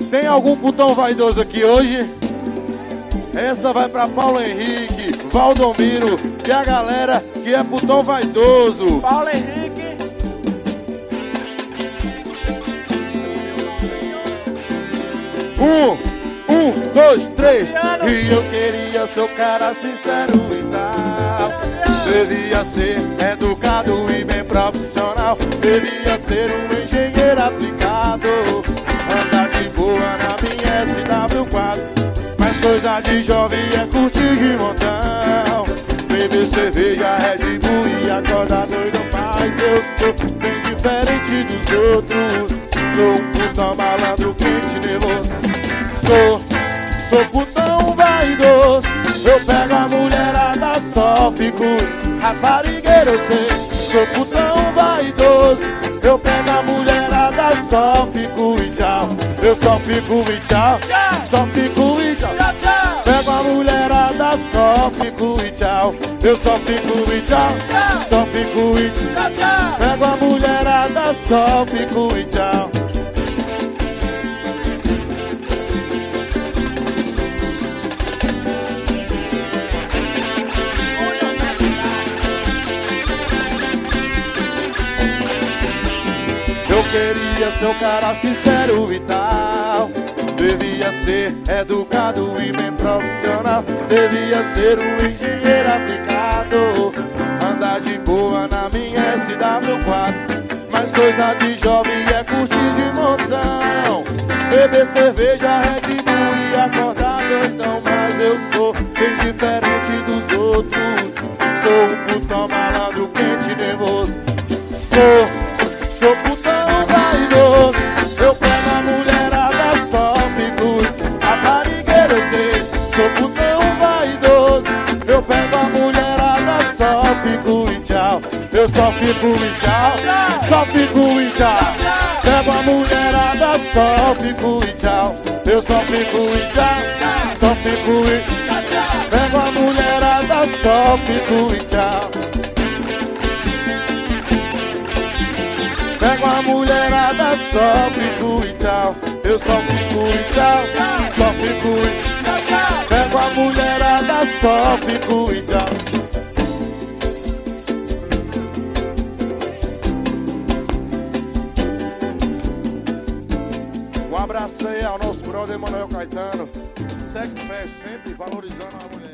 Tem algum putão vaidoso aqui hoje? Essa vai pra Paulo Henrique, Valdomiro e a galera que é putão vaidoso. Paulo Henrique. Um, dois, três. E eu queria ser o cara sincero e tal. Devia ser educado e bem profissional. Devia ser um engenheiro aplicado. Andar de boa na minha SW4. Mas coisa de jovem é curtir de montão. Beber cerveja, Red Bull e acordar doido. Mas eu sou bem diferente dos outros. Sou um putão malandro, quente, nervoso. Sou putão vaidoso. Eu pego a mulherada, só fico raparigueiro, eu sei. Sou putão vaidoso. Eu pego a mulherada, só fico e tchau. Eu só fico e tchau. Só fico e tchau. Pego a mulherada, só fico e tchau. Eu só fico e tchau. Só fico e tchau. Pego a mulherada, só fico e tchau. Eu queria ser o cara sincero e tal. Devia ser educado e bem profissional. Devia ser um engenheiro aplicado. Andar de boa na minha SW4. Mas coisa de jovem é curtir de montão. Beber cerveja, Red Bull e acordar doidão. Mas eu sou bem diferente dos outros. Sou um putão malandro, quente, nervoso. Sou putão vaidoso. Eu pego a mulherada, só fico raparigueiro, eu sei. Sou putão vaidoso. Eu pego a mulherada, só fico e tchau. Eu só fico e tchau. Só fico e tchau. Pego a mulherada, só fico e tchau. Eu só fico e tchau. Só fico e tchau. Pego a mulherada, só fico e tchau. Pego a mulherada, só fico e tchau. Eu só fico e tchau. Só fico e tchau. Pego a mulherada, só fico e tchau. Um abraço aí ao nosso brother Manuel Caetano. Sex Fest, sempre valorizando a mulher.